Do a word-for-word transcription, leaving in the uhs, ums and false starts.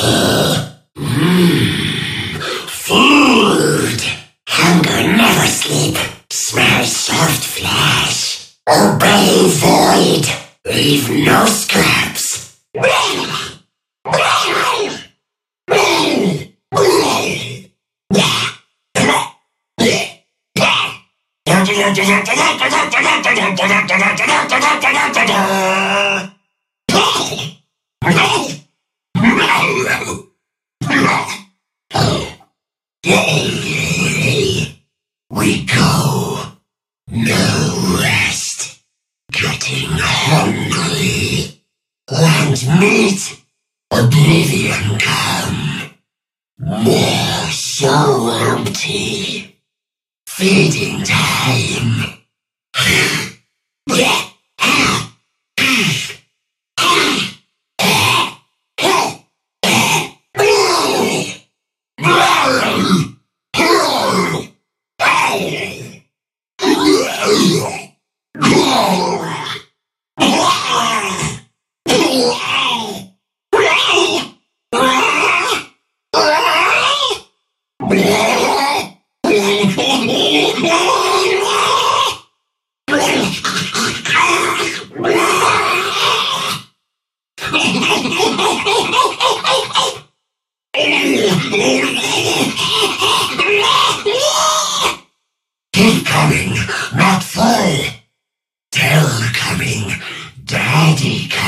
Food! Hunger never sleep. Smell soft flesh. Obey void. Leave no scraps. We go. No rest. Getting hungry. Want meat? Oblivion come. More so empty. Feeding time. Keep coming, not full. Tell coming, Daddy coming.